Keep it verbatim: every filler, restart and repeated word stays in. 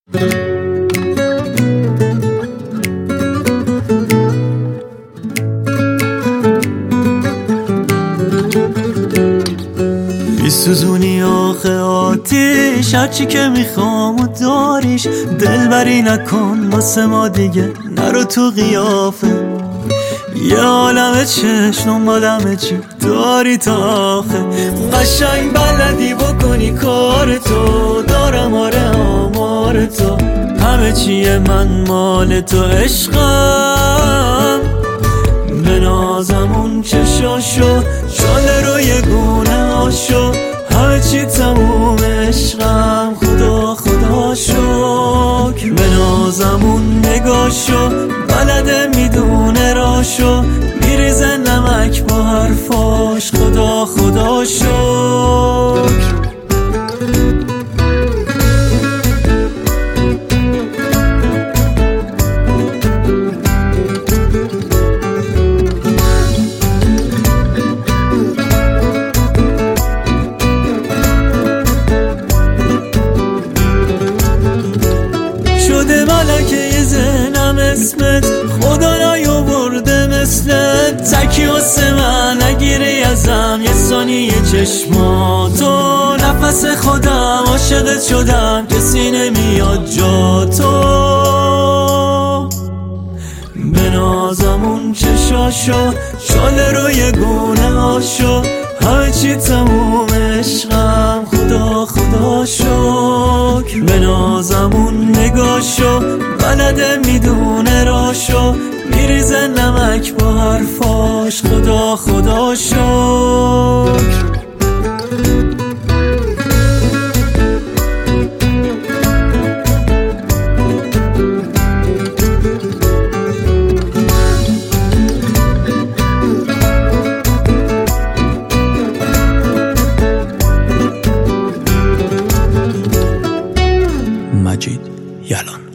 میسوزونی آخه آتیش، هرچی که میخوام و داریش. دلبری نکن واسه ما دیگه، نرو تو قیافه. یه عالم چشم دنبالمه، چی داری تا آخه؟ قشنگ بلدی بکنی کار تو، دارم آره آمار تو. همه چیه من مال تو، عشقم به نازمون چشاشو، شاله روی گونه هاشو. همه چی تموم عشقم، خدا خدا شکر. به نازمون نگاشو، بلده میدونه راشو. میریزه نمک با حرفاش، خدا خدا شکر. شده ملکه ذهنم اسمت، خدا نیاورده مثلت. تکی واسه من نگیری ازم یه ثانیه چشماتو. نفس خودم عاشقت شدم، کسی نمیاد جا تو. به نازمون چشاشو، شاله روی گونه هاشو. همه چی تموم عشقم، خدا خدا شکر. به نازمون نگاشو، بلده میدونه راشو. میریزه نمک با حرفاش، خدا خدا شکر. مجید یلان.